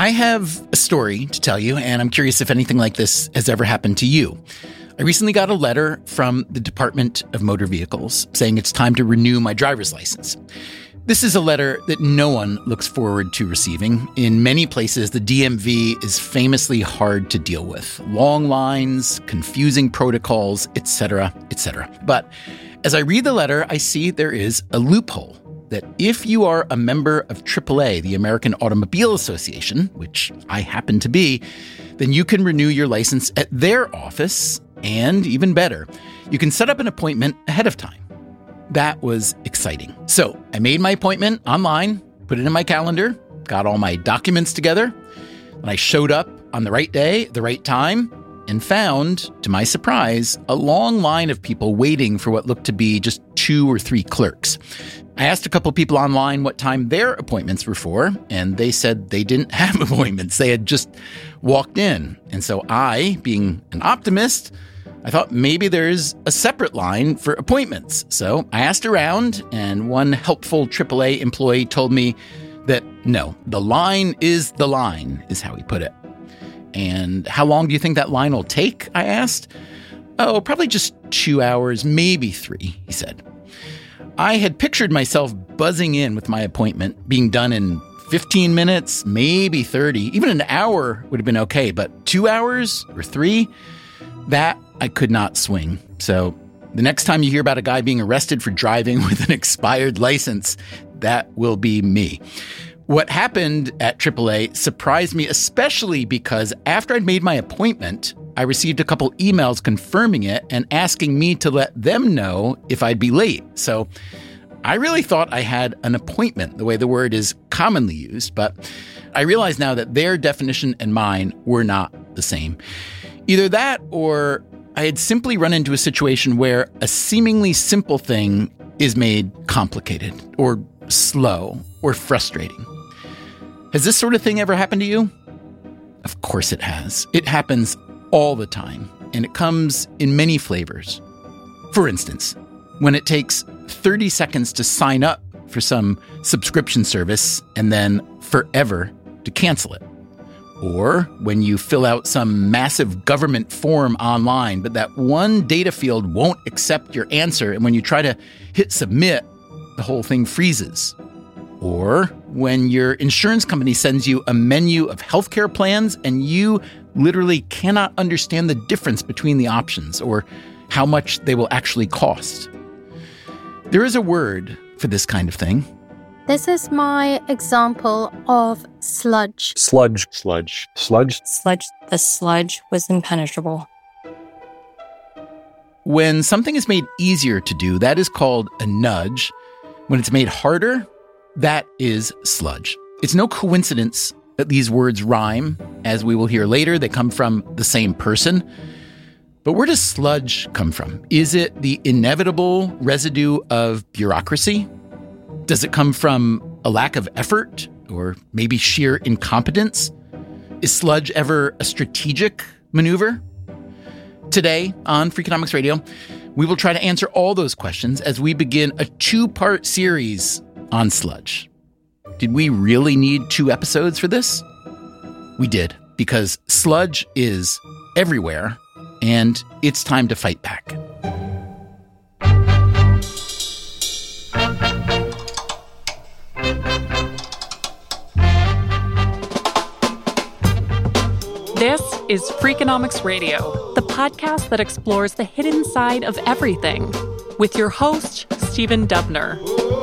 I have a story to tell you, and I'm curious if anything like this has ever happened to you. I recently got a letter from the Department of Motor Vehicles saying it's time to renew my driver's license. This is a letter that no one looks forward to receiving. In many places, the DMV is famously hard to deal with. Long lines, confusing protocols, etc., etc. But as I read the letter, I see there is a loophole. That if you are a member of AAA, the American Automobile Association, which I happen to be, then you can renew your license at their office, and even better, you can set up an appointment ahead of time. That was exciting. So I made my appointment online, put it in my calendar, got all my documents together, and I showed up on the right day, the right time, and found, to my surprise, a long line of people waiting for what looked to be just 2 or 3 clerks. I asked a couple people online what time their appointments were for, and they said they didn't have appointments. They had just walked in. And so I, being an optimist, I thought maybe there's a separate line for appointments. So I asked around, and one helpful AAA employee told me that no, the line, is how he put it. And how long do you think that line will take? I asked. Oh, probably just 2 hours, maybe 3, he said. I had pictured myself buzzing in with my appointment, being done in 15 minutes, maybe 30, even an hour would have been okay, but 2 hours or 3, that I could not swing. So the next time you hear about a guy being arrested for driving with an expired license, that will be me. What happened at AAA surprised me, especially because after I'd made my appointment, I received a couple emails confirming it and asking me to let them know if I'd be late. So I really thought I had an appointment, the way the word is commonly used, but I realize now that their definition and mine were not the same. Either that or I had simply run into a situation where a seemingly simple thing is made complicated or slow or frustrating. Has this sort of thing ever happened to you? Of course it has. It happens all the time, and it comes in many flavors. For instance, when it takes 30 seconds to sign up for some subscription service and then forever to cancel it. Or when you fill out some massive government form online, but that one data field won't accept your answer, and when you try to hit submit, the whole thing freezes. Or when your insurance company sends you a menu of healthcare plans and you literally cannot understand the difference between the options or how much they will actually cost. There is a word for this kind of thing. This is my example of sludge. Sludge. Sludge. Sludge. Sludge. The sludge was impenetrable. When something is made easier to do, that is called a nudge. When it's made harder, that is sludge. It's no coincidence that these words rhyme. As we will hear later, they come from the same person. But where does sludge come from? Is it the inevitable residue of bureaucracy? Does it come from a lack of effort or maybe sheer incompetence? Is sludge ever a strategic maneuver? Today on Freakonomics Radio, we will try to answer all those questions as we begin a 2-part series on sludge. Did we really need 2 episodes for this? We did, because sludge is everywhere, and it's time to fight back. This is Freakonomics Radio, the podcast that explores the hidden side of everything, with your host, Stephen Dubner.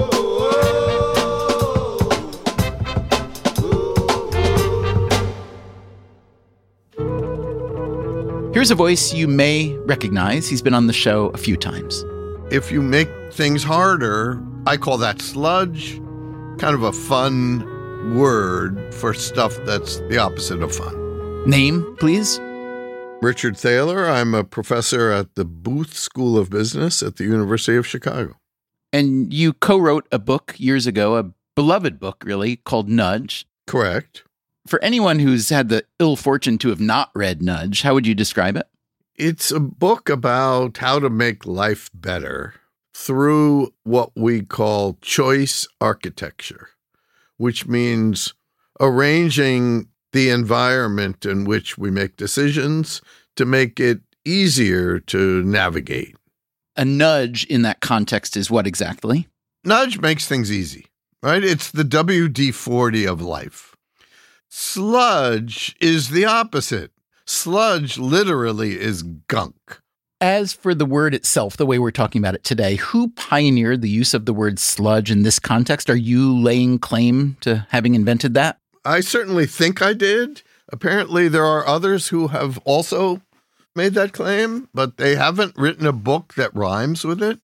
Here's a voice you may recognize. He's been on the show a few times. If you make things harder, I call that sludge, kind of a fun word for stuff that's the opposite of fun. Name, please? Richard Thaler. I'm a professor at the Booth School of Business at the University of Chicago. And you co-wrote a book years ago, a beloved book, really, called Nudge. Correct. For anyone who's had the ill fortune to have not read Nudge, how would you describe it? It's a book about how to make life better through what we call choice architecture, which means arranging the environment in which we make decisions to make it easier to navigate. A nudge in that context is what exactly? Nudge makes things easy, right? It's the WD-40 of life. Sludge is the opposite. Sludge literally is gunk. As for the word itself, the way we're talking about it today, who pioneered the use of the word sludge in this context? Are you laying claim to having invented that? I certainly think I did. Apparently, there are others who have also made that claim, but they haven't written a book that rhymes with it.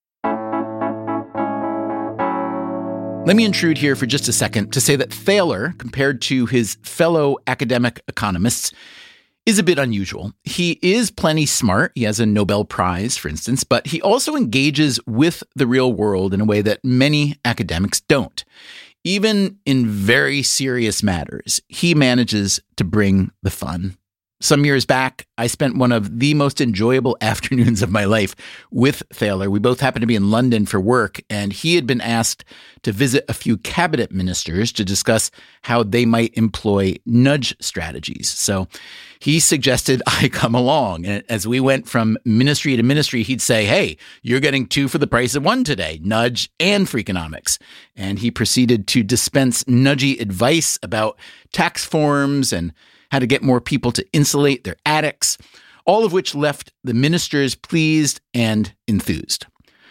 Let me intrude here for just a second to say that Thaler, compared to his fellow academic economists, is a bit unusual. He is plenty smart. He has a Nobel Prize, for instance, but he also engages with the real world in a way that many academics don't. Even in very serious matters, he manages to bring the fun. Some years back, I spent one of the most enjoyable afternoons of my life with Thaler. We both happened to be in London for work, and he had been asked to visit a few cabinet ministers to discuss how they might employ nudge strategies. So he suggested I come along. And as we went from ministry to ministry, he'd say, hey, you're getting 2 for the price of 1 today, nudge and Freakonomics. And he proceeded to dispense nudgy advice about tax forms and how to get more people to insulate their attics, all of which left the ministers pleased and enthused.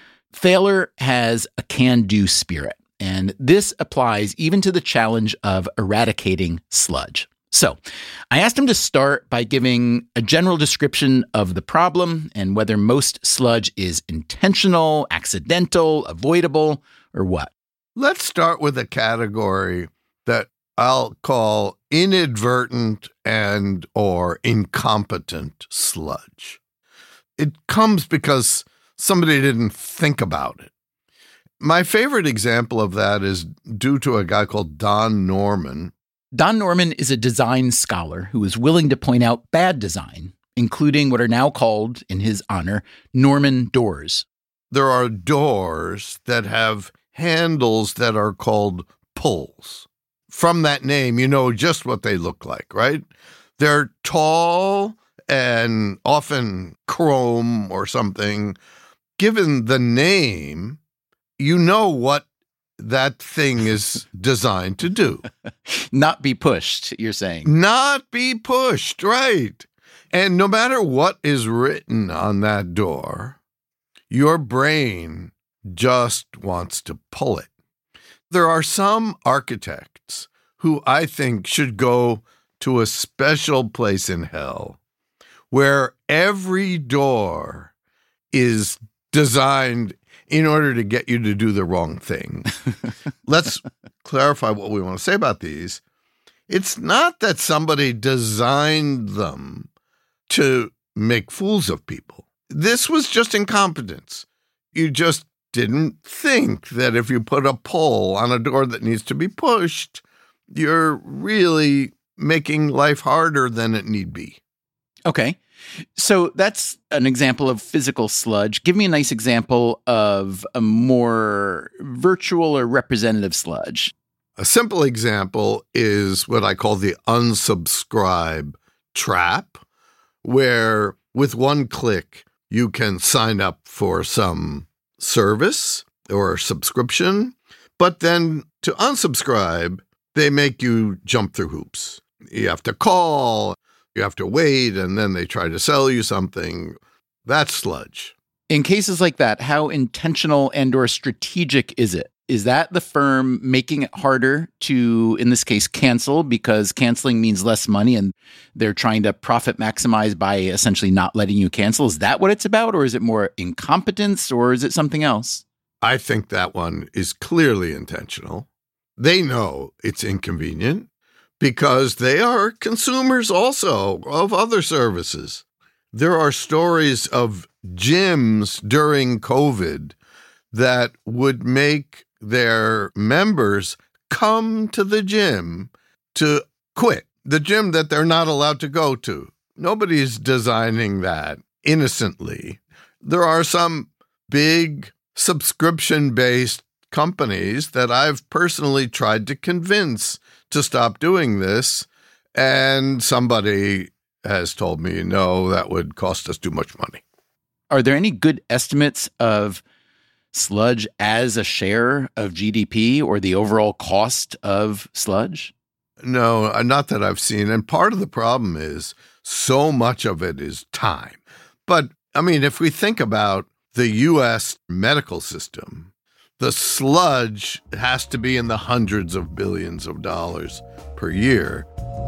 Thaler has a can-do spirit, and this applies even to the challenge of eradicating sludge. So I asked him to start by giving a general description of the problem and whether most sludge is intentional, accidental, avoidable, or what. Let's start with a category that I'll call inadvertent and or incompetent sludge. It comes because somebody didn't think about it. My favorite example of that is due to a guy called Don Norman. Don Norman is a design scholar who is willing to point out bad design, including what are now called, in his honor, Norman doors. There are doors that have handles that are called pulls. From that name, you know just what they look like, right? They're tall and often chrome or something. Given the name, you know what that thing is designed to do. Not be pushed, you're saying. Not be pushed, right. And no matter what is written on that door, your brain just wants to pull it. There are some architects who I think should go to a special place in hell where every door is designed in order to get you to do the wrong thing. Let's clarify what we want to say about these. It's not that somebody designed them to make fools of people. This was just incompetence. You just didn't think that if you put a pull on a door that needs to be pushed, you're really making life harder than it need be. Okay. So that's an example of physical sludge. Give me a nice example of a more virtual or representative sludge. A simple example is what I call the unsubscribe trap, where with one click, you can sign up for some service or subscription, but then to unsubscribe, they make you jump through hoops. You have to call, you have to wait, and then they try to sell you something. That's sludge. In cases like that, how intentional and or strategic is it? Is that the firm making it harder to, in this case, cancel because canceling means less money and they're trying to profit maximize by essentially not letting you cancel? Is that what it's about? Or is it more incompetence or is it something else? I think that one is clearly intentional. They know it's inconvenient because they are consumers also of other services. There are stories of gyms during COVID that would make their members come to the gym to quit, the gym that they're not allowed to go to. Nobody's designing that innocently. There are some big subscription-based companies that I've personally tried to convince to stop doing this, And somebody has told me, no, that would cost us too much money. Are there any good estimates of sludge as a share of GDP or the overall cost of sludge? No, not that I've seen. And part of the problem is so much of it is time. But, I mean, if we think about the U.S. medical system, the sludge has to be in the hundreds of billions of dollars per year.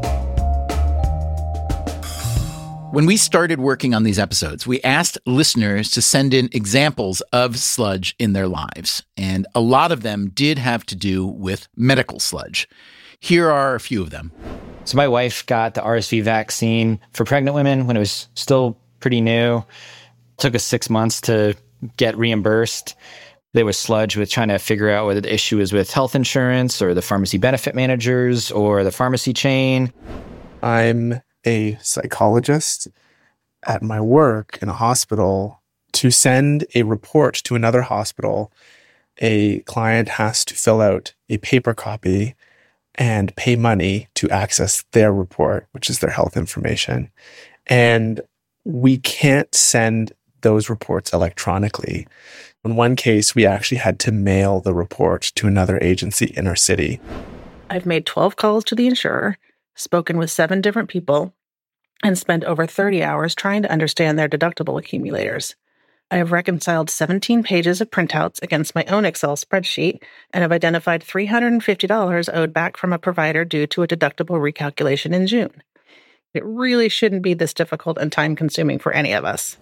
When we started working on these episodes, we asked listeners to send in examples of sludge in their lives, and a lot of them did have to do with medical sludge. Here are a few of them. So my wife got the RSV vaccine for pregnant women when it was still pretty new. It took us 6 months to get reimbursed. There was sludge with trying to figure out whether the issue is with health insurance or the pharmacy benefit managers or the pharmacy chain. I'm a psychologist at my work in a hospital. To send a report to another hospital, a client has to fill out a paper copy and pay money to access their report, which is their health information. And we can't send those reports electronically. In one case, we actually had to mail the report to another agency in our city. I've made 12 calls to the insurer, spoken with 7 different people, and spent over 30 hours trying to understand their deductible accumulators. I have reconciled 17 pages of printouts against my own Excel spreadsheet and have identified $350 owed back from a provider due to a deductible recalculation in June. It really shouldn't be this difficult and time-consuming for any of us.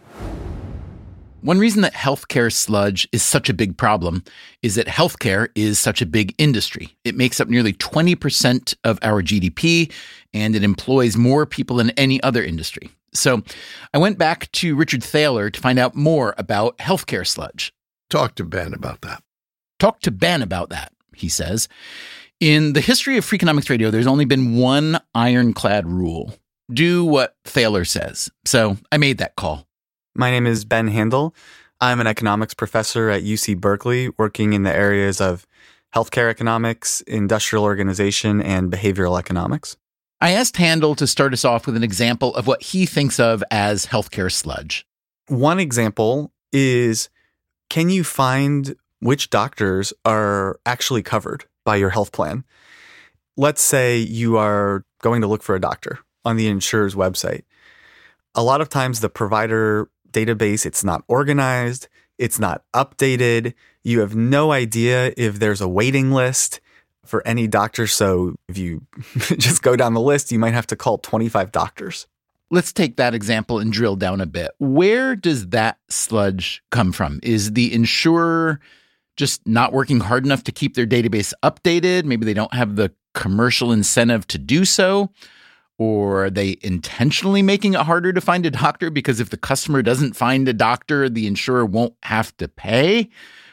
One reason that healthcare sludge is such a big problem is that healthcare is such a big industry. It makes up nearly 20% of our GDP, and it employs more people than any other industry. So I went back to Richard Thaler to find out more about healthcare sludge. Talk to Ben about that. Talk to Ben about that, he says. In the history of Freakonomics Radio, there's only been one ironclad rule. Do what Thaler says. So I made that call. My name is Ben Handel. I'm an economics professor at UC Berkeley, working in the areas of healthcare economics, industrial organization, and behavioral economics. I asked Handel to start us off with an example of what he thinks of as healthcare sludge. One example is, can you find which doctors are actually covered by your health plan? Let's say you are going to look for a doctor on the insurer's website. A lot of times the provider database, it's not organized, it's not updated. You have no idea if there's a waiting list for any doctor. So if you just go down the list, you might have to call 25 doctors. Let's take that example and drill down a bit. Where does that sludge come from? Is the insurer just not working hard enough to keep their database updated? Maybe they don't have the commercial incentive to do so. Or are they intentionally making it harder to find a doctor because if the customer doesn't find a doctor, the insurer won't have to pay?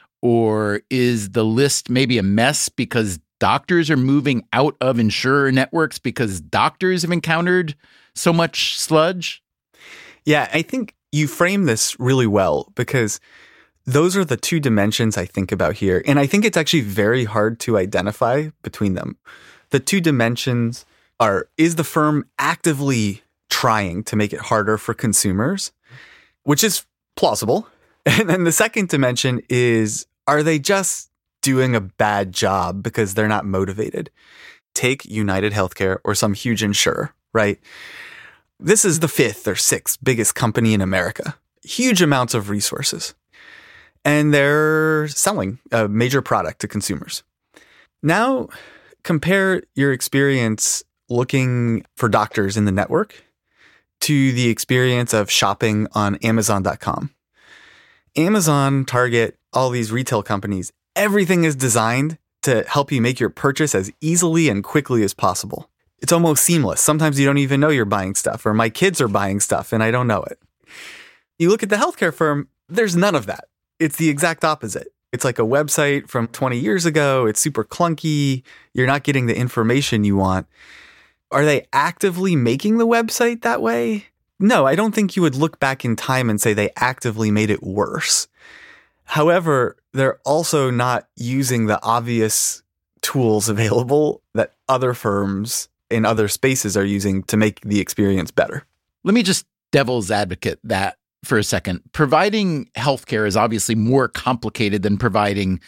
Or is the list maybe a mess because doctors are moving out of insurer networks because doctors have encountered so much sludge? Yeah, I think you frame this really well because those are the two dimensions I think about here. And I think it's actually very hard to identify between them. The two dimensions are, is the firm actively trying to make it harder for consumers, which is plausible? And then the second dimension is, are they just doing a bad job because they're not motivated? Take United Healthcare or some huge insurer, right? This is the 5th or 6th biggest company in America. Huge amounts of resources. And they're selling a major product to consumers. Now, compare your experience looking for doctors in the network to the experience of shopping on Amazon.com. Amazon, Target, all these retail companies, everything is designed to help you make your purchase as easily and quickly as possible. It's almost seamless. Sometimes you don't even know you're buying stuff, or my kids are buying stuff and I don't know it. You look at the healthcare firm, there's none of that. It's the exact opposite. It's like a website from 20 years ago. It's super clunky. You're not getting the information you want. Are they actively making the website that way? No, I don't think you would look back in time and say they actively made it worse. However, they're also not using the obvious tools available that other firms in other spaces are using to make the experience better. Let me just devil's advocate that for a second. Providing healthcare is obviously more complicated than providing,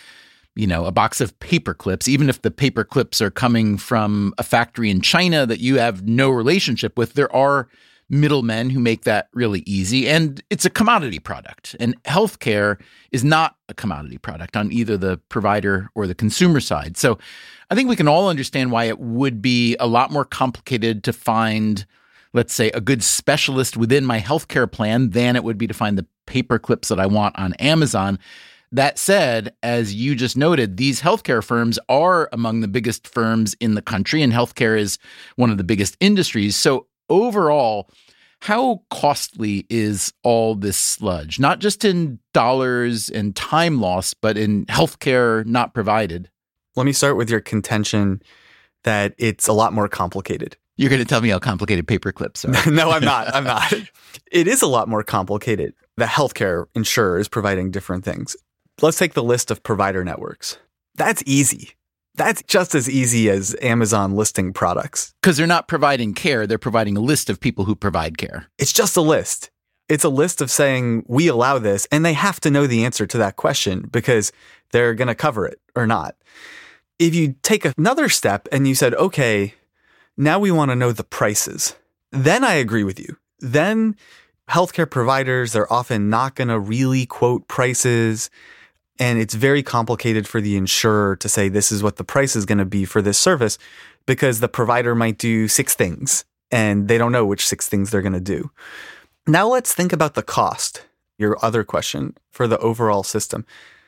a box of paper clips, even if the paper clips are coming from a factory in China that you have no relationship with. There are middlemen who make that really easy, and it's a commodity product. And healthcare is not a commodity product on either the provider or the consumer side. So I think we can all understand why it would be a lot more complicated to find, let's say, a good specialist within my healthcare plan than it would be to find the paper clips that I want on Amazon. That said, as you just noted, these healthcare firms are among the biggest firms in the country, and healthcare is one of the biggest industries. So overall, how costly is all this sludge? Not just in dollars and time lost, but in healthcare not provided. Let me start with your contention that it's a lot more complicated. You're going to tell me how complicated paper clips are. No, I'm not. It is a lot more complicated. The healthcare insurer is providing different things. Let's take the list of provider networks. That's easy. That's just as easy as Amazon listing products. Because they're not providing care. They're providing a list of people who provide care. It's just a list. It's a list of saying, we allow this, and they have to know the answer to that question because they're going to cover it or not. If you take another step and you said, okay, now we want to know the prices, then I agree with you. Then healthcare providers, they're often not going to really quote prices. And it's very complicated for the insurer to say this is what the price is going to be for this service because the provider might do 6 things and they don't know which 6 things they're going to do. Now let's think about the cost, your other question, for the overall system.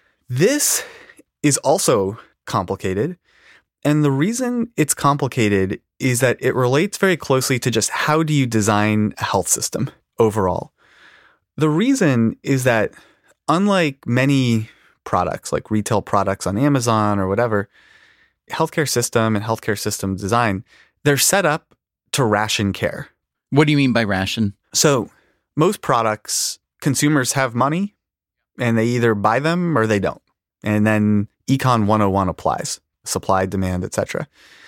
This is also complicated. And the reason it's complicated is that it relates very closely to just how do you design a health system overall. The reason is that unlike many products like retail products on Amazon or whatever, healthcare system and healthcare system design, they're set up to ration care. What do you mean by ration? So most products, consumers have money and they either buy them or they don't. And then Econ 101 applies, supply, demand, etc.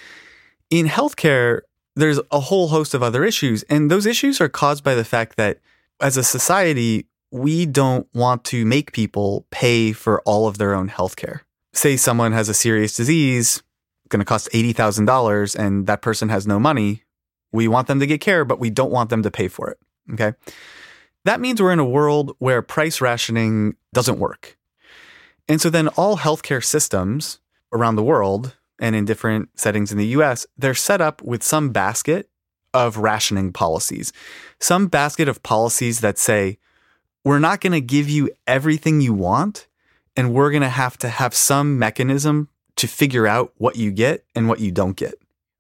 In healthcare, there's a whole host of other issues. And those issues are caused by the fact that as a society, we don't want to make people pay for all of their own healthcare. Say someone has a serious disease, going to cost $80,000, and that person has no money. We want them to get care, but we don't want them to pay for it. Okay? That means we're in a world where price rationing doesn't work. And so then all healthcare systems around the world and in different settings in the US, they're set up with some basket of rationing policies, some basket of policies that say, we're not going to give you everything you want, and we're going to have some mechanism to figure out what you get and what you don't get.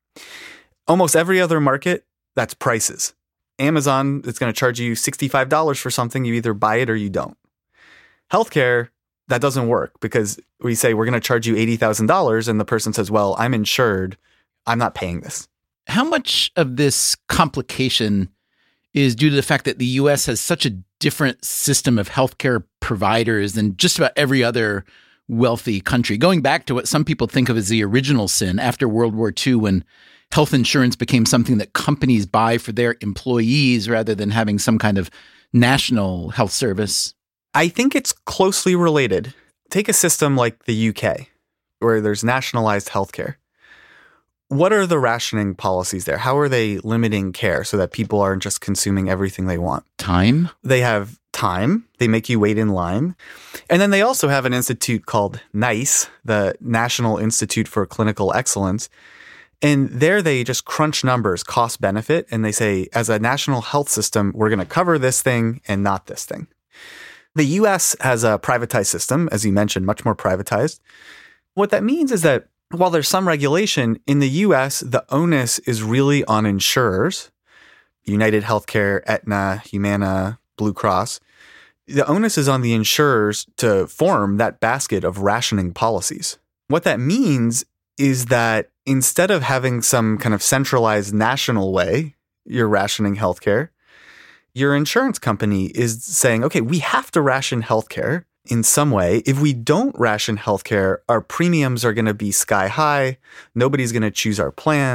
Almost every other market, that's prices. Amazon is going to charge you $65 for something. You either buy it or you don't. Healthcare, that doesn't work because we say we're going to charge you $80,000 and the person says, well, I'm insured. I'm not paying this. How much of this complication is due to the fact that the U.S. has such a different system of healthcare providers than just about every other wealthy country? Going back to what some people think of as the original sin after World War II, when health insurance became something that companies buy for their employees rather than having some kind of national health service. I think it's closely related. Take a system like the UK, where there's nationalized healthcare. What are the rationing policies there? How are they limiting care so that people aren't just consuming everything they want? Time. They have time. They make you wait in line. And then they also have an institute called NICE, the National Institute for Clinical Excellence. And there they just crunch numbers, cost benefit. And they say, as a national health system, we're going to cover this thing and not this thing. The US has a privatized system, as you mentioned, much more privatized. What that means is that while there's some regulation, in the US, the onus is really on insurers, United Healthcare, Aetna, Humana, Blue Cross. The onus is on the insurers to form that basket of rationing policies. What that means is that instead of having some kind of centralized national way you're rationing healthcare, your insurance company is saying, okay, we have to ration healthcare in some way. If we don't ration healthcare, our premiums are going to be sky high. Nobody's going to choose our plans.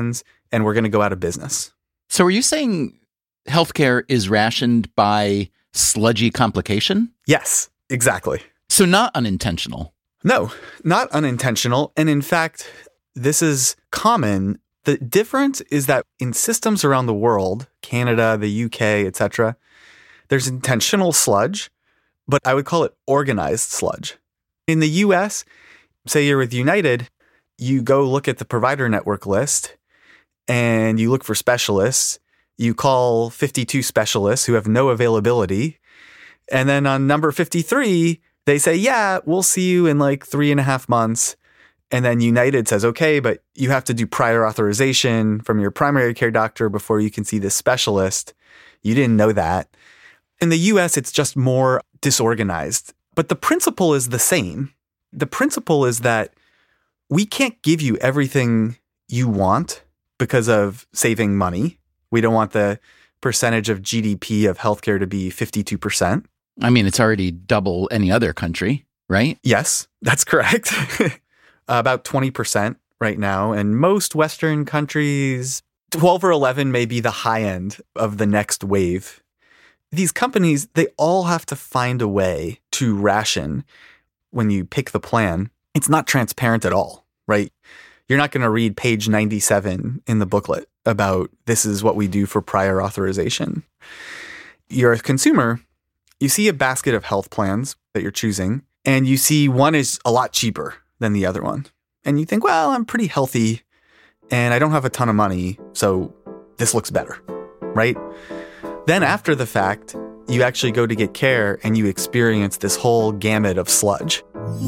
and we're going to go out of business. So are you saying healthcare is rationed by sludgy complication? Yes, exactly. So not unintentional. No, not unintentional. And in fact, this is common. The difference is that in systems around the world, Canada, the UK, etc., there's intentional sludge, but I would call it organized sludge. In the US, say you're with United, you go look at the provider network list and you look for specialists. You call 52 specialists who have no availability. And then on number 53, they say, yeah, we'll see you in like 3.5 months. And then United says, okay, but you have to do prior authorization from your primary care doctor before you can see this specialist. You didn't know that. In the US, it's just more disorganized. But the principle is the same. The principle is that we can't give you everything you want because of saving money. We don't want the percentage of GDP of healthcare to be 52%. I mean, it's already double any other country, right? Yes, that's correct. About 20% right now. And most Western countries, 12 or 11 may be the high end of the next wave. These companies, they all have to find a way to ration when you pick the plan. It's not transparent at all, right? You're not going to read page 97 in the booklet about this is what we do for prior authorization. You're a consumer. You see a basket of health plans that you're choosing, and you see one is a lot cheaper than the other one. And you think, well, I'm pretty healthy and I don't have a ton of money, so this looks better, right? Then after the fact, you actually go to get care and you experience this whole gamut of sludge.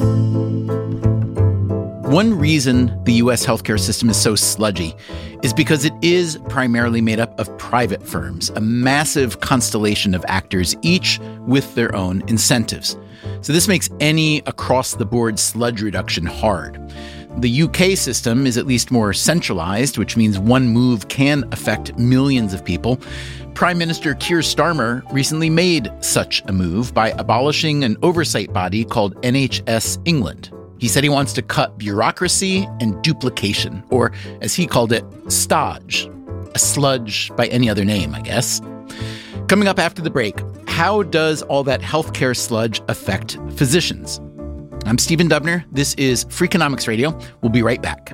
One reason the U.S. healthcare system is so sludgy is because it is primarily made up of private firms, a massive constellation of actors, each with their own incentives. So this makes any across-the-board sludge reduction hard. The UK system is at least more centralized, which means one move can affect millions of people. Prime Minister Keir Starmer recently made such a move by abolishing an oversight body called NHS England. He said he wants to cut bureaucracy and duplication, or as he called it, stodge. A sludge by any other name, I guess. Coming up after the break, how does all that healthcare sludge affect physicians? I'm Stephen Dubner. This is Freakonomics Radio. We'll be right back.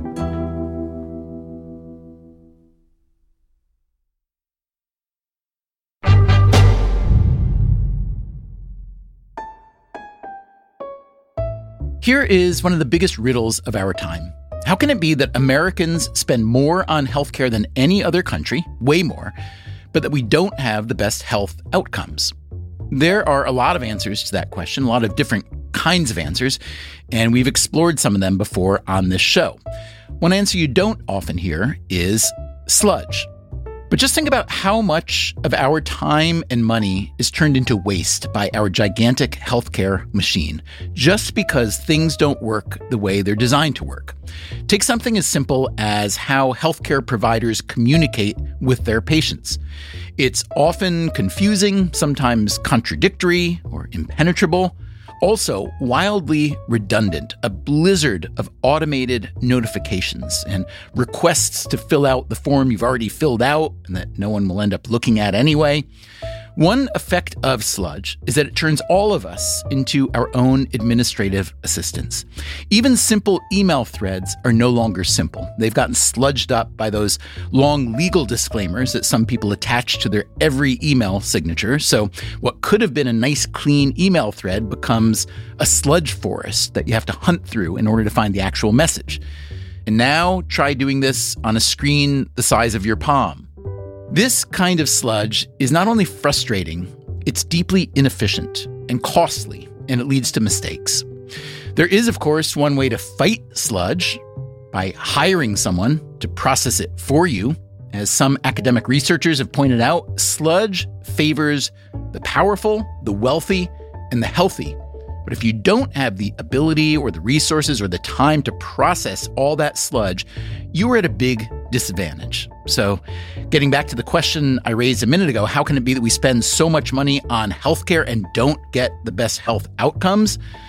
Here is one of the biggest riddles of our time. How can it be that Americans spend more on healthcare than any other country, way more, but that we don't have the best health outcomes? There are a lot of answers to that question, a lot of different kinds of answers, and we've explored some of them before on this show. One answer you don't often hear is sludge. But just think about how much of our time and money is turned into waste by our gigantic healthcare machine, just because things don't work the way they're designed to work. Take something as simple as how healthcare providers communicate with their patients. It's often confusing, sometimes contradictory or impenetrable. Also, wildly redundant, a blizzard of automated notifications and requests to fill out the form you've already filled out and that no one will end up looking at anyway. One effect of sludge is that it turns all of us into our own administrative assistants. Even simple email threads are no longer simple. They've gotten sludged up by those long legal disclaimers that some people attach to their every email signature. So what could have been a nice, clean email thread becomes a sludge forest that you have to hunt through in order to find the actual message. And now try doing this on a screen the size of your palm. This kind of sludge is not only frustrating, it's deeply inefficient and costly, and it leads to mistakes. There is, of course, one way to fight sludge by hiring someone to process it for you. As some academic researchers have pointed out, sludge favors the powerful, the wealthy, and the healthy. But if you don't have the ability or the resources or the time to process all that sludge, you are at a big disadvantage. So getting back to the question I raised a minute ago, how can it be that we spend so much money on healthcare and don't get the best health outcomes?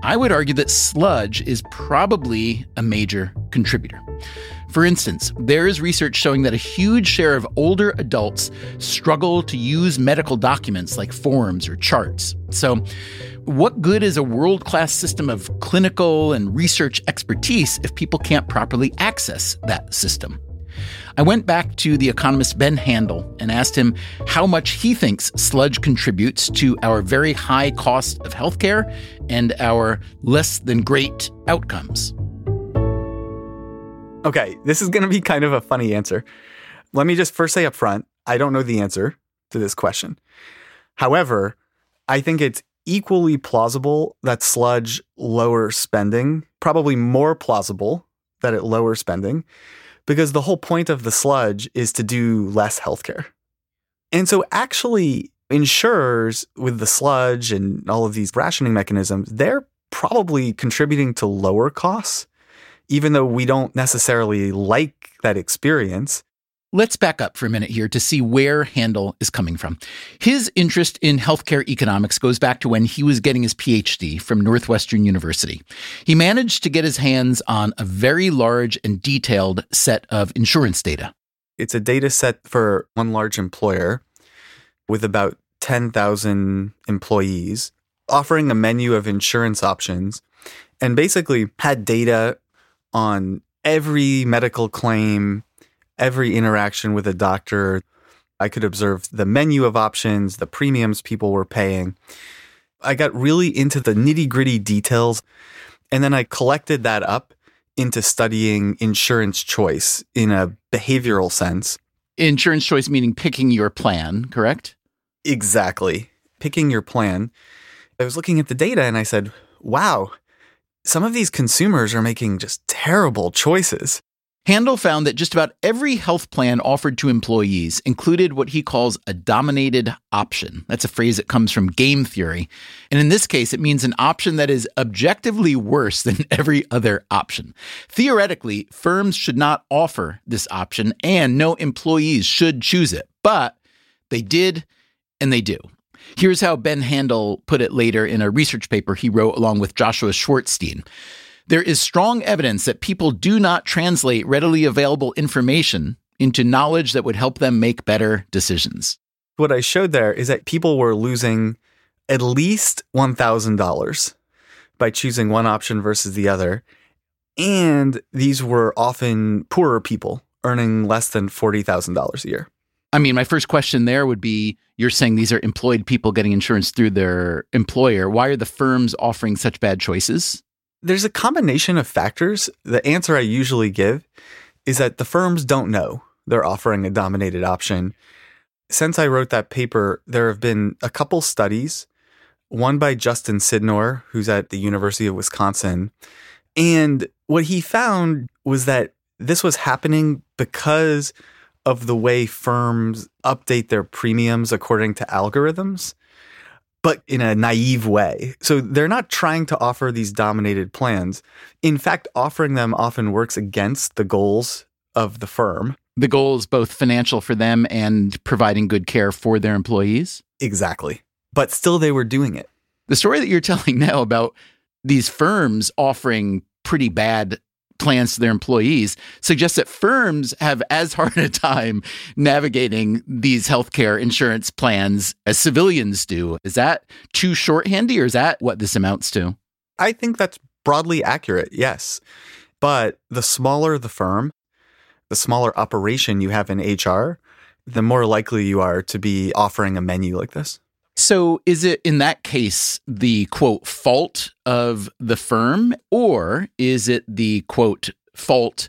I would argue that sludge is probably a major contributor. For instance, there is research showing that a huge share of older adults struggle to use medical documents like forms or charts. So, what good is a world-class system of clinical and research expertise if people can't properly access that system? I went back to the economist Ben Handel and asked him how much he thinks sludge contributes to our very high cost of healthcare and our less than great outcomes. Okay, this is going to be kind of a funny answer. Let me just first say up front, I don't know the answer to this question. However, I think it's equally plausible that sludge lowers spending, probably more plausible that it lowers spending, because the whole point of the sludge is to do less healthcare. And so actually, insurers with the sludge and all of these rationing mechanisms, they're probably contributing to lower costs, even though we don't necessarily like that experience. Let's back up for a minute here to see where Handel is coming from. His interest in healthcare economics goes back to when he was getting his PhD from Northwestern University. He managed to get his hands on a very large and detailed set of insurance data. It's a data set for one large employer with about 10,000 employees, offering a menu of insurance options, and basically had data on every medical claim, every interaction with a doctor. I could observe the menu of options, the premiums people were paying. I got really into the nitty-gritty details, and then I collected that up into studying insurance choice in a behavioral sense. Insurance choice meaning picking your plan, correct? Exactly. Picking your plan. I was looking at the data and I said, wow, some of these consumers are making just terrible choices. Handel found that just about every health plan offered to employees included what he calls a dominated option. That's a phrase that comes from game theory. And in this case, it means an option that is objectively worse than every other option. Theoretically, firms should not offer this option and no employees should choose it. But they did, and they do. Here's how Ben Handel put it later in a research paper he wrote along with Joshua Schwartzstein. There is strong evidence that people do not translate readily available information into knowledge that would help them make better decisions. What I showed there is that people were losing at least $1,000 by choosing one option versus the other. And these were often poorer people earning less than $40,000 a year. I mean, my first question there would be, you're saying these are employed people getting insurance through their employer. Why are the firms offering such bad choices? There's a combination of factors. The answer I usually give is that the firms don't know they're offering a dominated option. Since I wrote that paper, there have been a couple studies, one by Justin Sidnor, who's at the University of Wisconsin. And what he found was that this was happening because of the way firms update their premiums according to algorithms, but in a naive way. So they're not trying to offer these dominated plans. In fact, offering them often works against the goals of the firm. The goal is both financial for them and providing good care for their employees? Exactly. But still they were doing it. The story that you're telling now about these firms offering pretty bad plans to their employees suggests that firms have as hard a time navigating these healthcare insurance plans as civilians do. Is that too shorthandy, or is that what this amounts to? I think that's broadly accurate, yes. But the smaller the firm, the smaller operation you have in HR, the more likely you are to be offering a menu like this. So is it, in that case, the, quote, fault of the firm, or is it the, quote, fault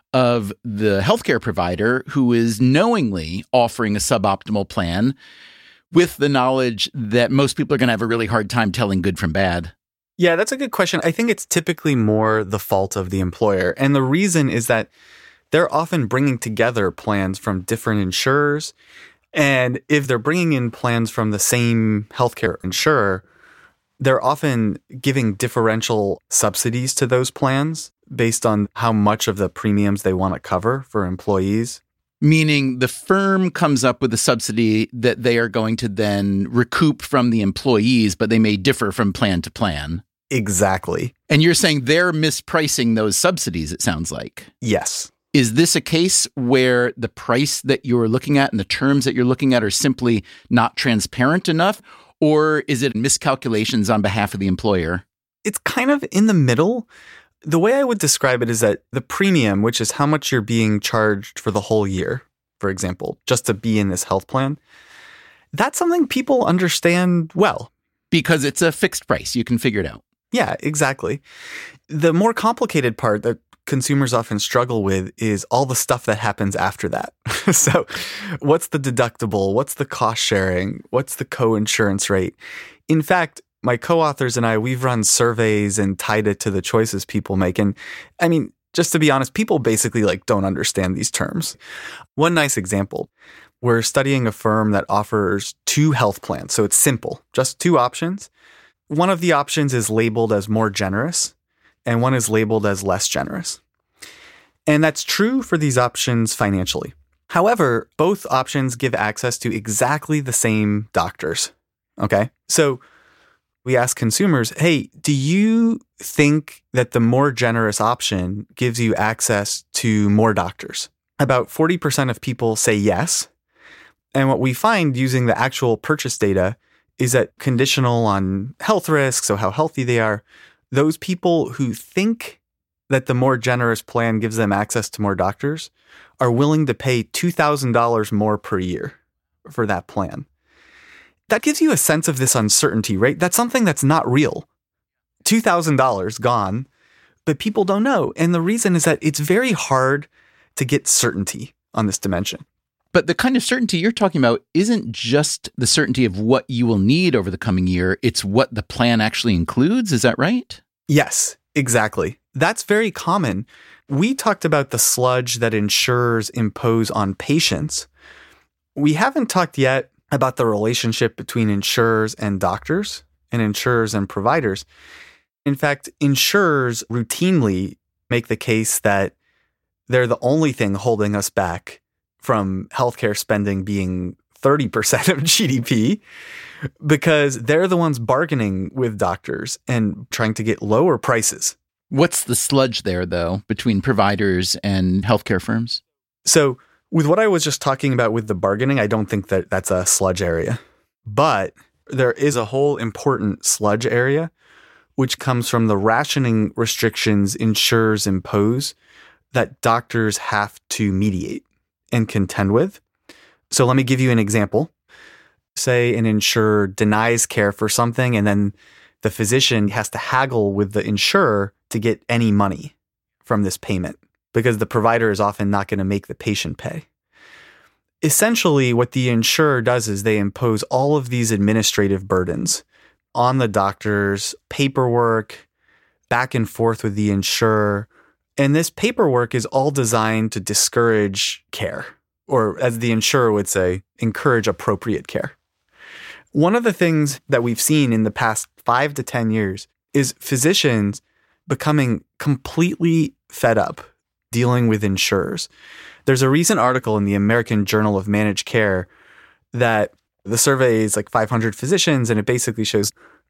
of the healthcare provider who is knowingly offering a suboptimal plan with the knowledge that most people are going to have a really hard time telling good from bad? Yeah, that's a good question. I think it's typically more the fault of the employer. And the reason is that they're often bringing together plans from different insurers. And if they're bringing in plans from the same healthcare insurer, they're often giving differential subsidies to those plans based on how much of the premiums they want to cover for employees. Meaning the firm comes up with a subsidy that they are going to then recoup from the employees, but they may differ from plan to plan. Exactly. And you're saying they're mispricing those subsidies, it sounds like. Yes. Is this a case where the price that you're looking at and the terms that you're looking at are simply not transparent enough? Or is it miscalculations on behalf of the employer? It's kind of in the middle. The way I would describe it is that the premium, which is how much you're being charged for the whole year, for example, just to be in this health plan, that's something people understand well. Because it's a fixed price. You can figure it out. Yeah, exactly. The more complicated part that consumers often struggle with is all the stuff that happens after that. So what's the deductible? What's the cost sharing? What's the co-insurance rate? In fact, my co-authors and I, we've run surveys and tied it to the choices people make. And I mean, just to be honest, people basically don't understand these terms. One nice example, we're studying a firm that offers 2 health plans. So it's simple, just 2 options. One of the options is labeled as more generous, and one is labeled as less generous. And that's true for these options financially. However, both options give access to exactly the same doctors. Okay? So we ask consumers, hey, do you think that the more generous option gives you access to more doctors? About 40% of people say yes. And what we find using the actual purchase data is that conditional on health risks, so how healthy they are, those people who think that the more generous plan gives them access to more doctors are willing to pay $2,000 more per year for that plan. That gives you a sense of this uncertainty, right? That's something that's not real. $2,000 gone, but people don't know. And the reason is that it's very hard to get certainty on this dimension. But the kind of certainty you're talking about isn't just the certainty of what you will need over the coming year. It's what the plan actually includes. Is that right? Yes, exactly. That's very common. We talked about the sludge that insurers impose on patients. We haven't talked yet about the relationship between insurers and doctors and insurers and providers. In fact, insurers routinely make the case that they're the only thing holding us back from healthcare spending being 30% of GDP because they're the ones bargaining with doctors and trying to get lower prices. What's the sludge there, though, between providers and healthcare firms? So with what I was just talking about with the bargaining, I don't think that that's a sludge area. But there is a whole important sludge area, which comes from the rationing restrictions insurers impose that doctors have to mediate and contend with. So let me give you an example. Say an insurer denies care for something and then the physician has to haggle with the insurer to get any money from this payment because the provider is often not going to make the patient pay. Essentially, what the insurer does is they impose all of these administrative burdens on the doctors, paperwork, back and forth with the insurer. And this paperwork is all designed to discourage care, or as the insurer would say, encourage appropriate care. One of the things that we've seen in the past 5 to 10 years is physicians becoming completely fed up dealing with insurers. There's a recent article in the American Journal of Managed Care that the survey is 500 physicians, and it basically shows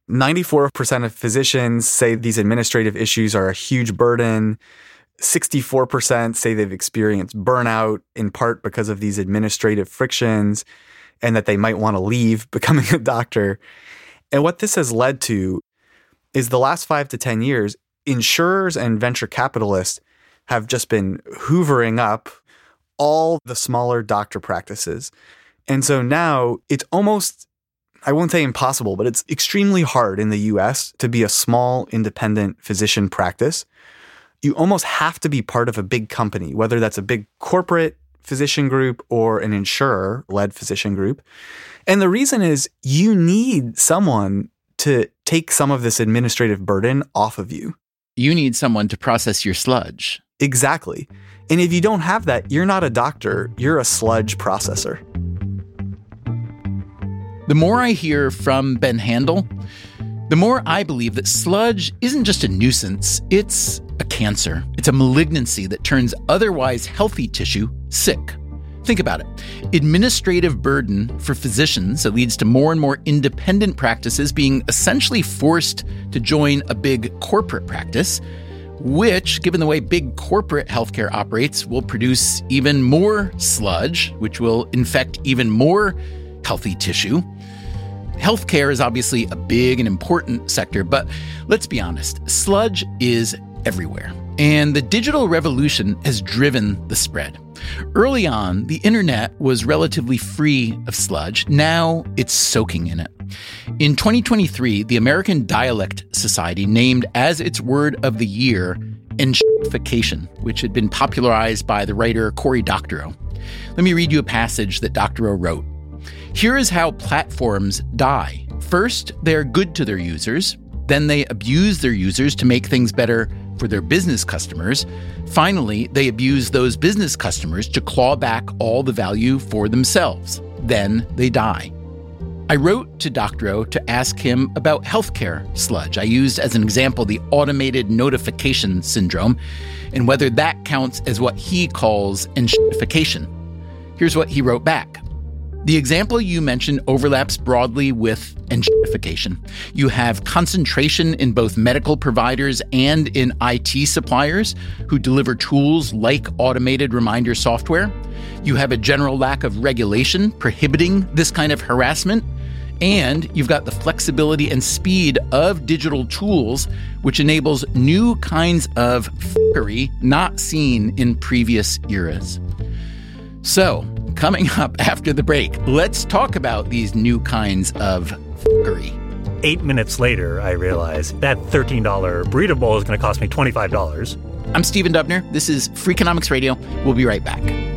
94% of physicians say these administrative issues are a huge burden. 64% say they've experienced burnout in part because of these administrative frictions and that they might want to leave becoming a doctor. And what this has led to is the last 5 to 10 years, insurers and venture capitalists have just been hoovering up all the smaller doctor practices. And so now it's almost, I won't say impossible, but it's extremely hard in the US to be a small independent physician practice. You almost have to be part of a big company, whether that's a big corporate physician group or an insurer-led physician group. And the reason is you need someone to take some of this administrative burden off of you. You need someone to process your sludge. Exactly. And if you don't have that, you're not a doctor, you're a sludge processor. The more I hear from Ben Handel, the more I believe that sludge isn't just a nuisance, it's a cancer. It's a malignancy that turns otherwise healthy tissue sick. Think about it. Administrative burden for physicians that leads to more and more independent practices being essentially forced to join a big corporate practice, which, given the way big corporate healthcare operates, will produce even more sludge, which will infect even more healthy tissue. Healthcare is obviously a big and important sector, but let's be honest, sludge is everywhere. And the digital revolution has driven the spread. Early on, the internet was relatively free of sludge. Now it's soaking in it. In 2023, the American Dialect Society named as its word of the year enshittification, which had been popularized by the writer Cory Doctorow. Let me read you a passage that Doctorow wrote. Here is how platforms die. First, they're good to their users. Then they abuse their users to make things better for their business customers. Finally, they abuse those business customers to claw back all the value for themselves. Then they die. I wrote to Doctorow to ask him about healthcare sludge. I used as an example the automated notification syndrome and whether that counts as what he calls enshittification. Here's what he wrote back. The example you mentioned overlaps broadly with enshittification. You have concentration in both medical providers and in IT suppliers who deliver tools like automated reminder software. You have a general lack of regulation prohibiting this kind of harassment. And you've got the flexibility and speed of digital tools, which enables new kinds of fuckery not seen in previous eras. So, coming up after the break, let's talk about these new kinds of fuckery. 8 minutes later, I realized that $13 burrito bowl is going to cost me $25. I'm Stephen Dubner. This is Freakonomics Radio. We'll be right back.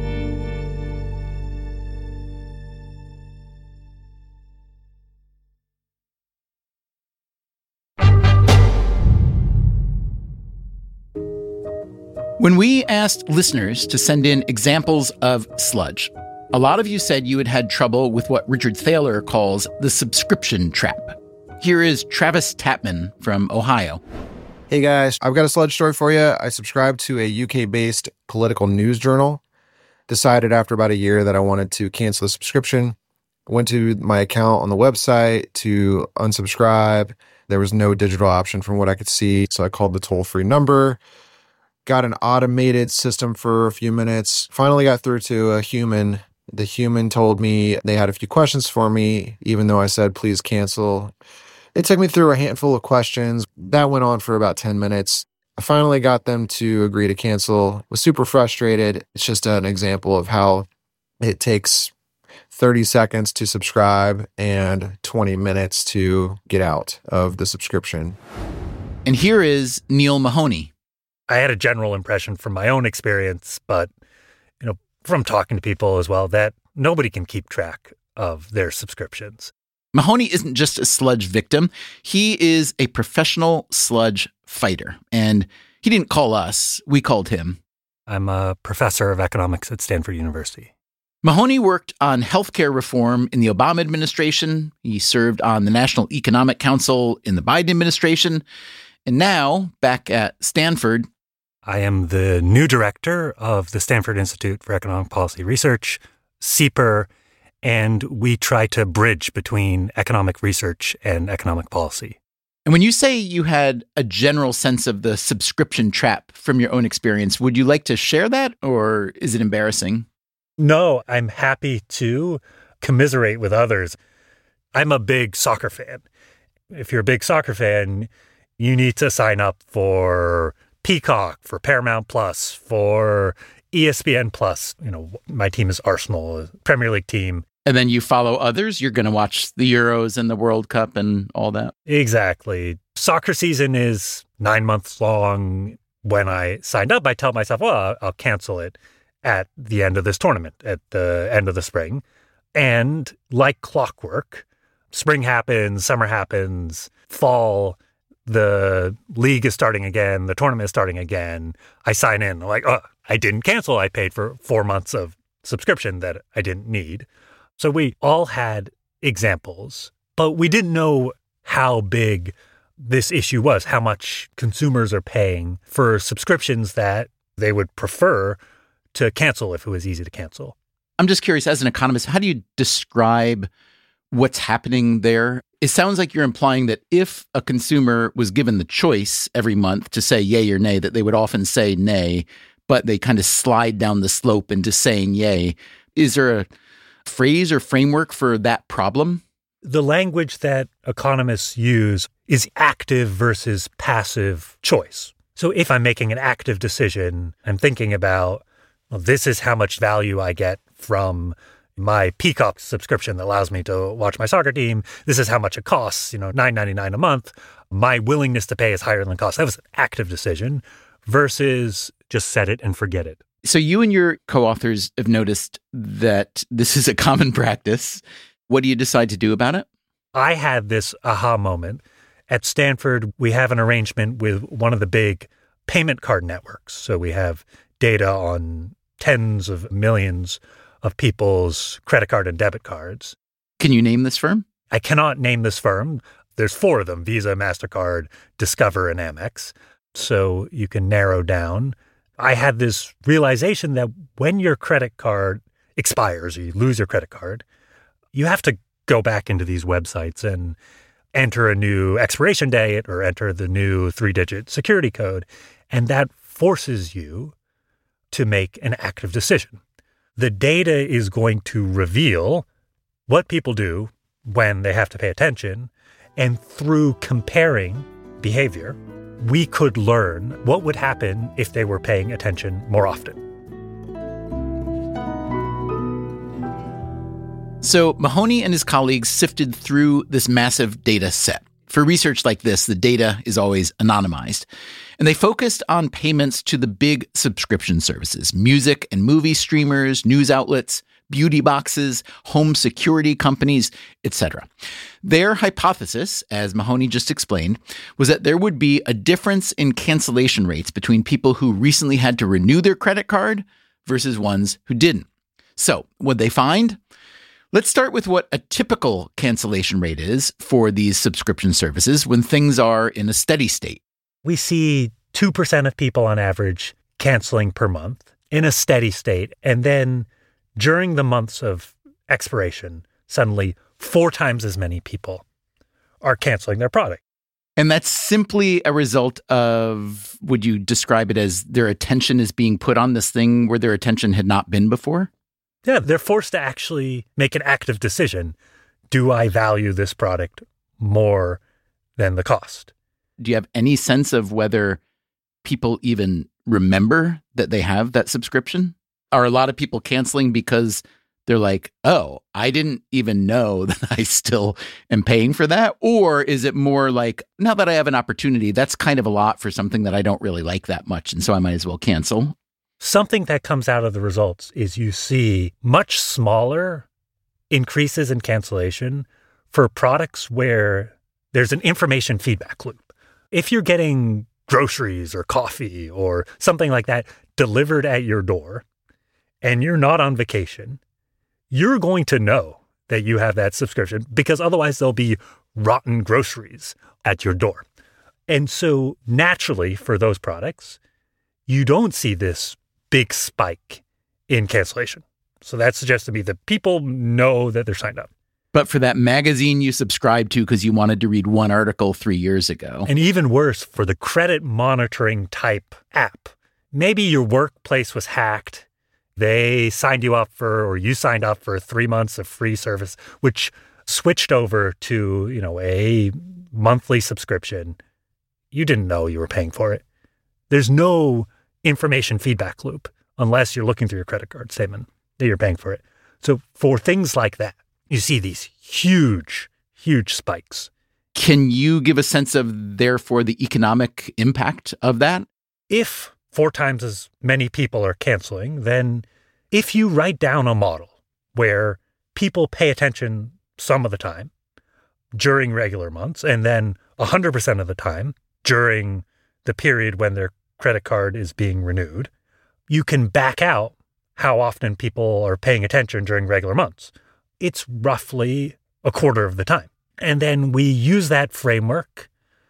When we asked listeners to send in examples of sludge, a lot of you said you had had trouble with what Richard Thaler calls the subscription trap. Here is Travis Tapman from Ohio. Hey guys, I've got a sludge story for you. I subscribe to a UK-based political news journal. Decided after about a year that I wanted to cancel the subscription. Went to my account on the website to unsubscribe. There was no digital option from what I could see, so I called the toll-free number. Got an automated system for a few minutes. Finally got through to a human. The human told me they had a few questions for me, even though I said, please cancel. They took me through a handful of questions. That went on for about 10 minutes. I finally got them to agree to cancel. Was super frustrated. It's just an example of how it takes 30 seconds to subscribe and 20 minutes to get out of the subscription. And here is Neil Mahoney. I had a general impression from my own experience, but from talking to people as well, that nobody can keep track of their subscriptions. Mahoney isn't just a sludge victim. He is a professional sludge fighter. And he didn't call us. We called him. I'm a professor of economics at Stanford University. Mahoney worked on healthcare reform in the Obama administration. He served on the National Economic Council in the Biden administration. And now, back at Stanford, I am the new director of the Stanford Institute for Economic Policy Research, SEPR, and we try to bridge between economic research and economic policy. And when you say you had a general sense of the subscription trap from your own experience, would you like to share that, or is it embarrassing? No, I'm happy to commiserate with others. I'm a big soccer fan. If you're a big soccer fan, you need to sign up for Peacock, for Paramount Plus, for ESPN Plus. My team is Arsenal, a Premier League team. And then you follow others? You're going to watch the Euros and the World Cup and all that? Exactly. Soccer season is 9 months long. When I signed up, I tell myself, well, I'll cancel it at the end of this tournament, at the end of the spring. And like clockwork, spring happens, summer happens, fall, the league is starting again, the tournament is starting again. I sign in, I didn't cancel. I paid for 4 months of subscription that I didn't need. So we all had examples, but we didn't know how big this issue was, how much consumers are paying for subscriptions that they would prefer to cancel if it was easy to cancel. I'm just curious, as an economist, how do you describe what's happening there? It sounds like you're implying that if a consumer was given the choice every month to say yay or nay, that they would often say nay, but they kind of slide down the slope into saying yay. Is there a phrase or framework for that problem? The language that economists use is active versus passive choice. So if I'm making an active decision, I'm thinking about, well, this is how much value I get from my Peacock subscription that allows me to watch my soccer team. This is how much it costs, $9.99 a month. My willingness to pay is higher than the cost. That was an active decision versus just set it and forget it. So you and your co-authors have noticed that this is a common practice. What do you decide to do about it? I had this aha moment. At Stanford, we have an arrangement with one of the big payment card networks. So we have data on tens of millions of people's credit card and debit cards. Can you name this firm? I cannot name this firm. There's 4 of them: Visa, MasterCard, Discover, and Amex. So you can narrow down. I had this realization that when your credit card expires or you lose your credit card, you have to go back into these websites and enter a new expiration date or enter the new 3-digit security code. And that forces you to make an active decision. The data is going to reveal what people do when they have to pay attention. And through comparing behavior, we could learn what would happen if they were paying attention more often. So Mahoney and his colleagues sifted through this massive data set. For research like this, the data is always anonymized. And they focused on payments to the big subscription services: music and movie streamers, news outlets, beauty boxes, home security companies, etc. Their hypothesis, as Mahoney just explained, was that there would be a difference in cancellation rates between people who recently had to renew their credit card versus ones who didn't. So, what'd they find? Let's start with what a typical cancellation rate is for these subscription services when things are in a steady state. We see 2% of people on average canceling per month in a steady state. And then during the months of expiration, suddenly 4 times as many people are canceling their product. And that's simply a result of, would you describe it as their attention is being put on this thing where their attention had not been before? Yeah, they're forced to actually make an active decision. Do I value this product more than the cost? Do you have any sense of whether people even remember that they have that subscription? Are a lot of people canceling because they're like, oh, I didn't even know that I still am paying for that? Or is it more like, now that I have an opportunity, that's kind of a lot for something that I don't really like that much, and so I might as well cancel? Something that comes out of the results is you see much smaller increases in cancellation for products where there's an information feedback loop. If you're getting groceries or coffee or something like that delivered at your door and you're not on vacation, you're going to know that you have that subscription because otherwise there'll be rotten groceries at your door. And so naturally for those products, you don't see this big spike in cancellation. So that suggests to me that people know that they're signed up. But for that magazine you subscribed to because you wanted to read one article 3 years ago. And even worse, for the credit monitoring type app, maybe your workplace was hacked. They signed you up or you signed up for 3 months of free service, which switched over to, a monthly subscription. You didn't know you were paying for it. There's no information feedback loop unless you're looking through your credit card statement that you're paying for it. So for things like that, you see these huge, huge spikes. Can you give a sense of, therefore, the economic impact of that? If 4 times as many people are canceling, then if you write down a model where people pay attention some of the time during regular months and then 100% of the time during the period when their credit card is being renewed, you can back out how often people are paying attention during regular months. It's roughly a quarter of the time. And then we use that framework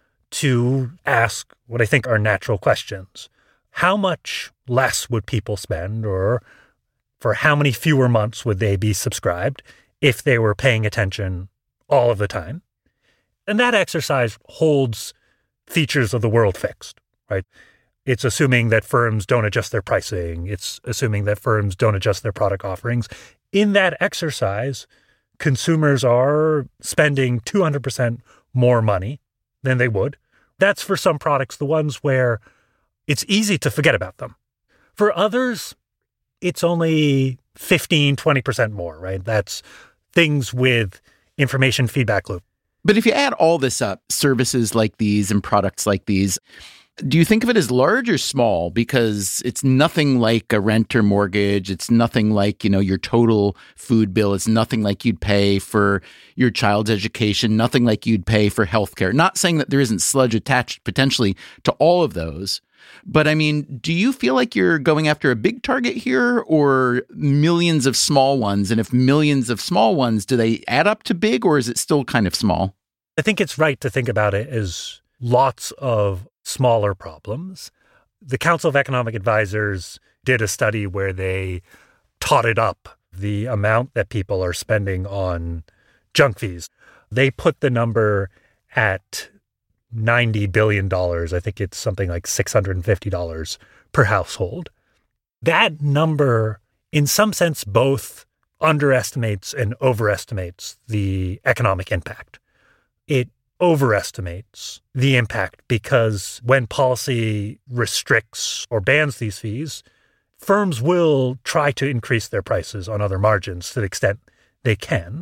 to ask what I think are natural questions. How much less would people spend, or for how many fewer months would they be subscribed if they were paying attention all of the time. And that exercise holds features of the world fixed, right? It's assuming that firms don't adjust their pricing. It's assuming that firms don't adjust their product offerings. In that exercise, consumers are spending 200% more money than they would. That's for some products, the ones where it's easy to forget about them. For others, it's only 15, 20% more, right? That's things with information feedback loop. But if you add all this up, services like these and products like these, do you think of it as large or small? Because it's nothing like a rent or mortgage. It's nothing like, your total food bill. It's nothing like you'd pay for your child's education, nothing like you'd pay for healthcare. Not saying that there isn't sludge attached potentially to all of those. But I mean, do you feel like you're going after a big target here or millions of small ones? And if millions of small ones, do they add up to big or is it still kind of small? I think it's right to think about it as lots of smaller problems. The Council of Economic Advisors did a study where they totted up the amount that people are spending on junk fees. They put the number at $90 billion. I think it's something like $650 per household. That number, in some sense, both underestimates and overestimates the economic impact. It overestimates the impact because when policy restricts or bans these fees, firms will try to increase their prices on other margins to the extent they can.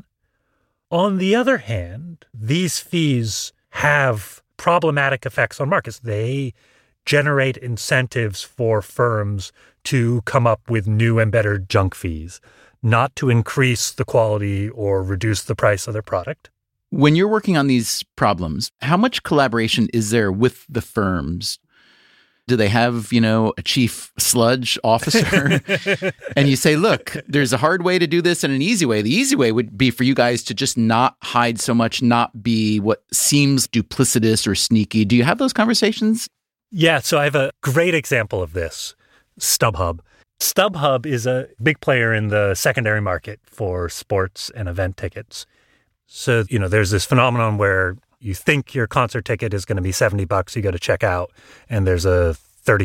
On the other hand, these fees have problematic effects on markets. They generate incentives for firms to come up with new and better junk fees, not to increase the quality or reduce the price of their product. When you're working on these problems, how much collaboration is there with the firms? Do they have, a chief sludge officer? And you say, look, there's a hard way to do this and an easy way. The easy way would be for you guys to just not hide so much, not be what seems duplicitous or sneaky. Do you have those conversations? Yeah, so I have a great example of this, StubHub. StubHub is a big player in the secondary market for sports and event tickets. So, there's this phenomenon where you think your concert ticket is going to be $70, you go to check out, and there's a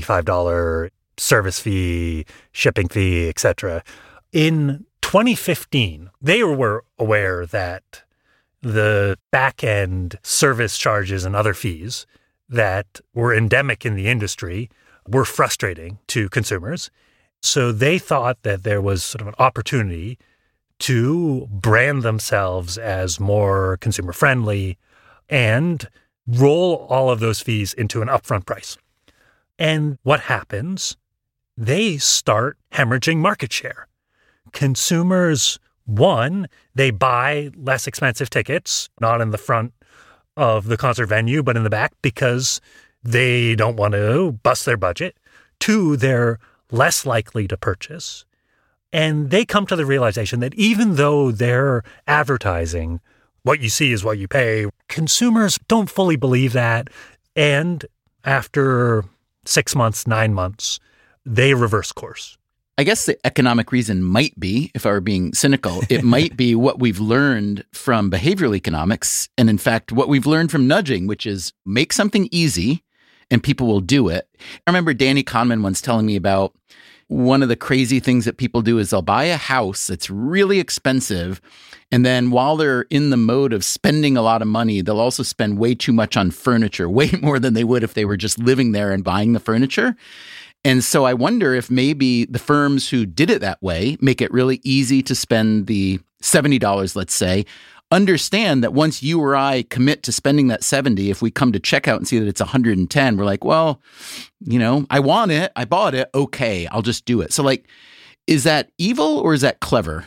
$35 service fee, shipping fee, etc. In 2015, they were aware that the back-end service charges and other fees that were endemic in the industry were frustrating to consumers. So they thought that there was sort of an opportunity to brand themselves as more consumer-friendly and roll all of those fees into an upfront price. And what happens? They start hemorrhaging market share. Consumers, one, they buy less expensive tickets, not in the front of the concert venue, but in the back because they don't want to bust their budget. Two, they're less likely to purchase. And they come to the realization that even though they're advertising, what you see is what you pay, consumers don't fully believe that. And after 6 months, 9 months, they reverse course. I guess the economic reason might be, if I were being cynical, it might be what we've learned from behavioral economics. And in fact, what we've learned from nudging, which is make something easy and people will do it. I remember Danny Kahneman once telling me about one of the crazy things that people do is they'll buy a house that's really expensive. And then while they're in the mode of spending a lot of money, they'll also spend way too much on furniture, way more than they would if they were just living there and buying the furniture. And so I wonder if maybe the firms who did it that way make it really easy to spend the $70, let's say, understand that once you or I commit to spending that 70, if we come to checkout and see that it's 110, we're like, well, I want it. I bought it. Okay, I'll just do it. So is that evil or is that clever?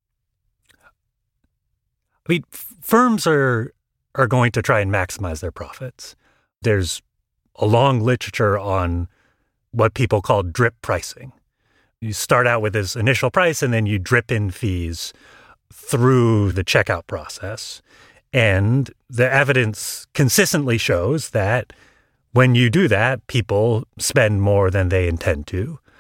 I mean, firms are going to try and maximize their profits. There's a long literature on what people call drip pricing. You start out with this initial price and then you drip in fees through the checkout process. And the evidence consistently shows that when you do that, people spend more than they intend to.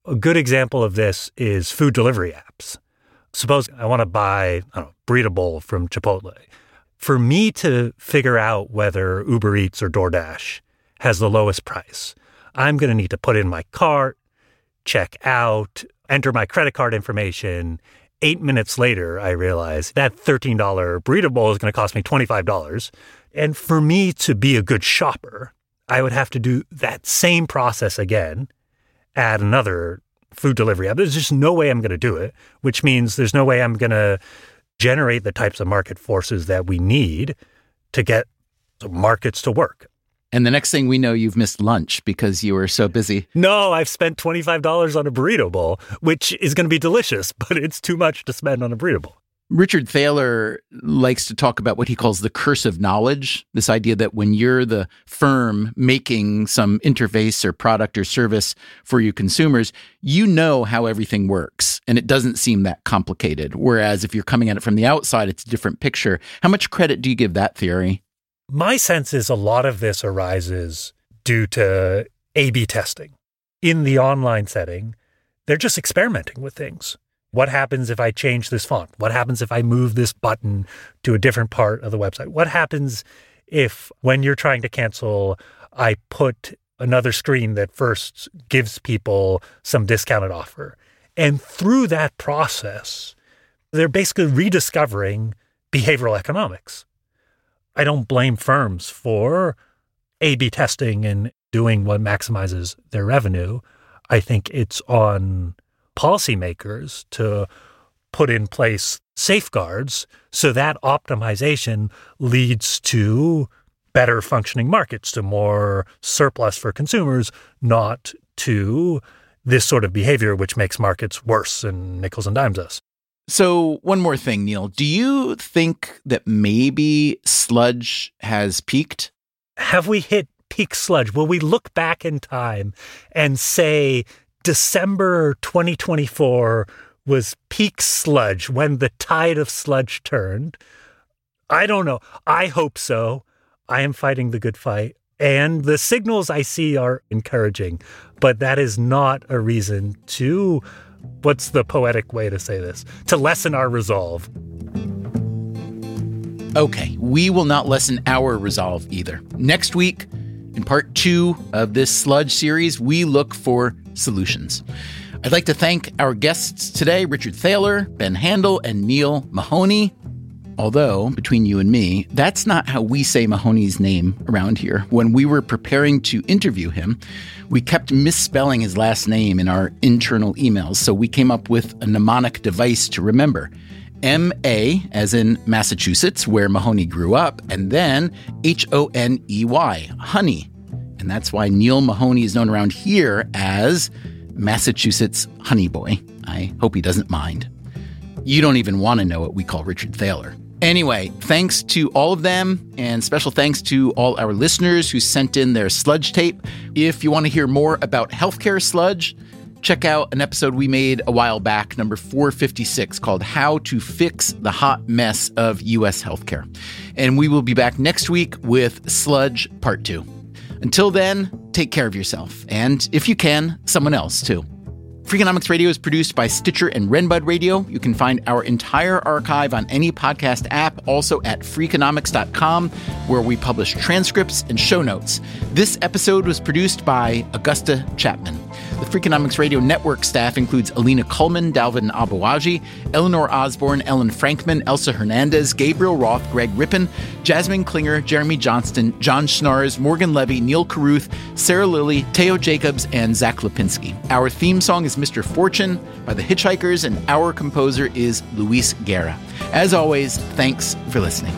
A good example of this is food delivery apps. Suppose I want to buy, burrito bowl from Chipotle. For me to figure out whether Uber Eats or DoorDash has the lowest price, I'm going to need to put in my cart, check out, enter my credit card information. 8 minutes later, I realize that $13 burrito bowl is going to cost me $25. And for me to be a good shopper, I would have to do that same process again, add another food delivery app. There's just no way I'm going to do it, which means there's no way I'm going to generate the types of market forces that we need to get the markets to work. And the next thing we know, you've missed lunch because you were so busy. No, I've spent $25 on a burrito bowl, which is going to be delicious, but it's too much to spend on a burrito bowl. Richard Thaler likes to talk about what he calls the curse of knowledge, this idea that when you're the firm making some interface or product or service for you consumers, you know how everything works, and it doesn't seem that complicated. Whereas if you're coming at it from the outside, it's a different picture. How much credit do you give that theory? My sense is a lot of this arises due to A/B testing. In the online setting, they're just experimenting with things. What happens if I change this font? What happens if I move this button to a different part of the website? What happens if, when you're trying to cancel, I put another screen that first gives people some discounted offer? And through that process, they're basically rediscovering behavioral economics. I don't blame firms for A/B testing and doing what maximizes their revenue. I think it's on policymakers to put in place safeguards so that optimization leads to better functioning markets, to more surplus for consumers, not to this sort of behavior which makes markets worse and nickels and dimes us. So one more thing, Neil. Do you think that maybe sludge has peaked? Have we hit peak sludge? Will we look back in time and say December 2024 was peak sludge when the tide of sludge turned? I don't know. I hope so. I am fighting the good fight. And the signals I see are encouraging. But that is not a reason to, what's the poetic way to say this? To lessen our resolve. Okay, we will not lessen our resolve either. Next week, in part 2 of this sludge series, we look for solutions. I'd like to thank our guests today, Richard Thaler, Ben Handel, and Neil Mahoney. Although, between you and me, that's not how we say Mahoney's name around here. When we were preparing to interview him, we kept misspelling his last name in our internal emails, so we came up with a mnemonic device to remember. M-A, as in Massachusetts, where Mahoney grew up, and then H-O-N-E-Y, honey. And that's why Neil Mahoney is known around here as Massachusetts Honey Boy. I hope he doesn't mind. You don't even want to know what we call Richard Thaler. Anyway, thanks to all of them, and special thanks to all our listeners who sent in their sludge tape. If you want to hear more about healthcare sludge, check out an episode we made a while back, number 456, called How to Fix the Hot Mess of U.S. Healthcare. And we will be back next week with Sludge Part 2. Until then, take care of yourself. And if you can, someone else too. Freakonomics Radio is produced by Stitcher and Renbud Radio. You can find our entire archive on any podcast app, also at Freakonomics.com, where we publish transcripts and show notes. This episode was produced by Augusta Chapman. The Freakonomics Radio network staff includes Alina Kuhlman, Dalvin Abawaji, Eleanor Osborne, Ellen Frankman, Elsa Hernandez, Gabriel Roth, Greg Rippin, Jasmine Klinger, Jeremy Johnston, John Schnars, Morgan Levy, Neil Carruth, Sarah Lilly, Teo Jacobs, and Zach Lipinski. Our theme song is Mr. Fortune by The Hitchhikers, and our composer is Luis Guerra. As always, thanks for listening.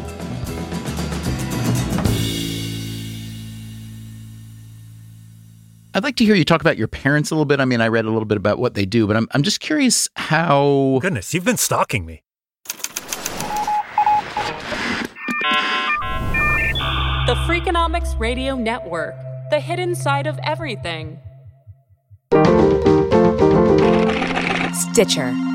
I'd like to hear you talk about your parents a little bit. I mean, I read a little bit about what they do, but I'm just curious how... Goodness, you've been stalking me. The Freakonomics Radio Network, the hidden side of everything. Stitcher.